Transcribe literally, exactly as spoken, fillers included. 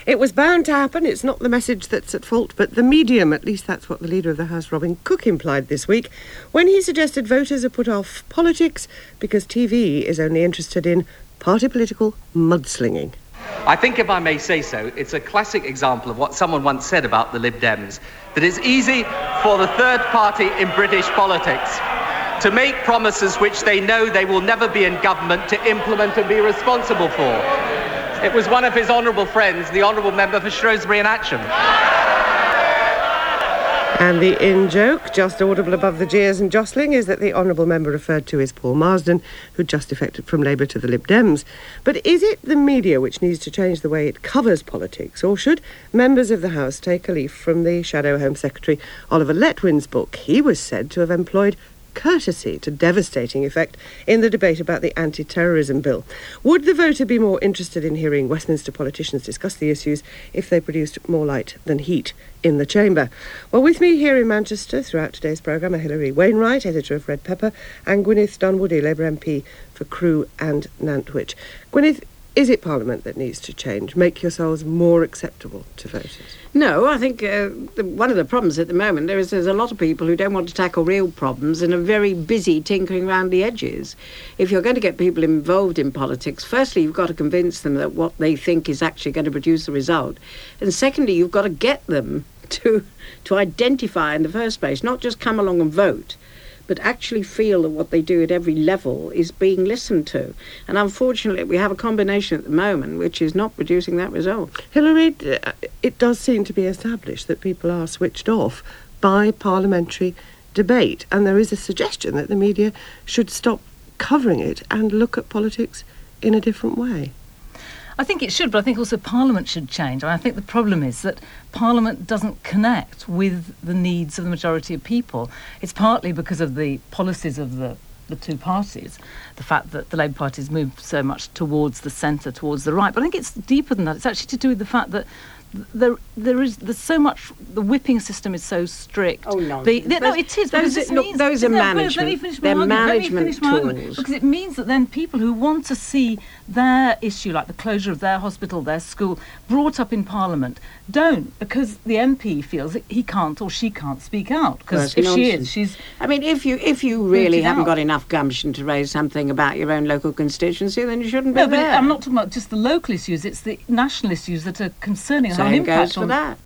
It was bound to happen. It's not the message that's at fault, but the medium. At least that's what the Leader of the House, Robin Cook, implied this week when he suggested voters are put off politics because T V is only interested in party political mudslinging. I think, if I may say so, it's a classic example of what someone once said about the Lib Dems, that it's easy for the third party in British politics to make promises which they know they will never be in government to implement and be responsible for. It was one of his honourable friends, the honourable member for Shrewsbury and Atcham. And the in-joke, just audible above the jeers and jostling, is that the honourable member referred to is Paul Marsden, who just defected from Labour to the Lib Dems. But is it the media which needs to change the way it covers politics, or should members of the House take a leaf from the Shadow Home Secretary Oliver Letwin's book? He was said to have employed courtesy to devastating effect in the debate about the anti-terrorism bill. Would the voter be more interested in hearing Westminster politicians discuss the issues if they produced more light than heat in the chamber? Well, with me here in Manchester throughout today's programme are Hilary Wainwright, editor of Red Pepper, and Gwyneth Dunwoody, Labour M P for Crewe and Nantwich. Gwyneth, is it Parliament that needs to change, make yourselves more acceptable to voters? No, I think uh, the, one of the problems at the moment there is there's a lot of people who don't want to tackle real problems and are very busy tinkering around the edges. If you're going to get people involved in politics, firstly, you've got to convince them that what they think is actually going to produce a result. And secondly, you've got to get them to to identify in the first place, not just come along and vote, but actually feel that what they do at every level is being listened to. And unfortunately, we have a combination at the moment which is not producing that result. Hilary, it does seem to be established that people are switched off by parliamentary debate, and there is a suggestion that the media should stop covering it and look at politics in a different way. I think it should, but I think also Parliament should change. I mean, I think the problem is that Parliament doesn't connect with the needs of the majority of people. It's partly because of the policies of the, the two parties, the fact that the Labour Party has moved so much towards the centre, towards the right. But I think it's deeper than that. It's actually to do with the fact that there, there is there's so much. The whipping system is so strict. Oh no! The, the, no, it is. Those, because look, means, those are no, management. Let me finish my They're argument. management Let me finish my tools. argument. Because it means that then people who want to see their issue, like the closure of their hospital, their school, brought up in Parliament, don't, because the M P feels that he can't or she can't speak out. Because if nonsense. she is, she's. I mean, if you if you really haven't out. got enough gumption to raise something about your own local constituency, then you shouldn't No, be but there. I'm not talking about just the local issues. It's the national issues that are concerning. Same have an impact goes for on that.